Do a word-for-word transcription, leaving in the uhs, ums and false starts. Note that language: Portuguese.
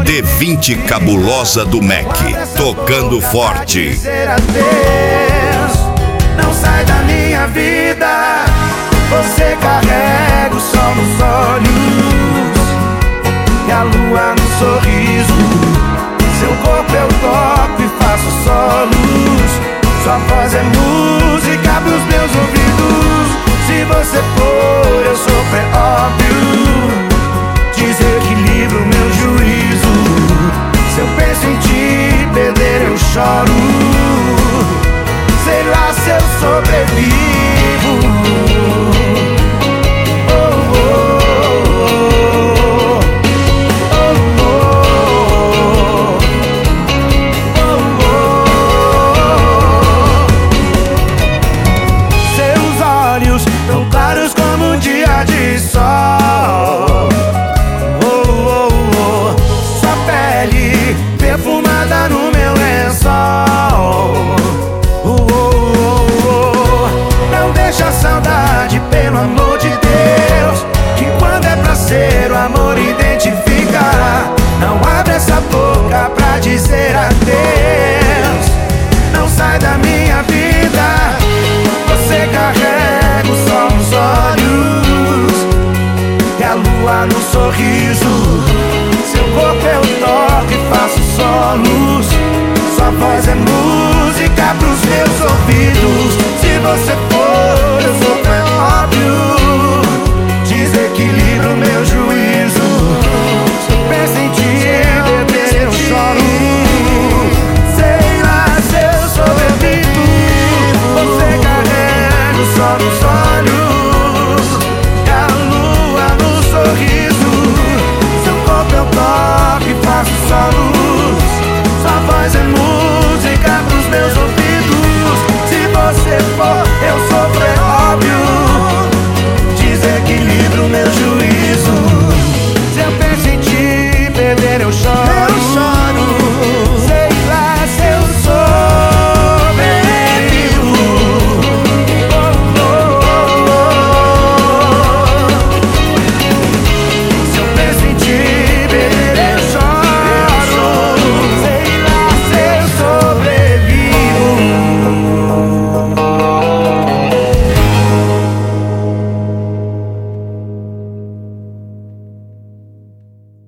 D vinte cabulosa do Mac, tocando forte. Não sai da minha vida, você carrega o sol nos olhos e a lua no sorriso. Seu corpo eu toco e faço solos, sua voz é música pros meus ouvidos. Se você for, eu sofro, é óbvio. Desequilibro meu juízo. Se eu penso em te perder, eu choro. Sei lá se eu sobrevivo.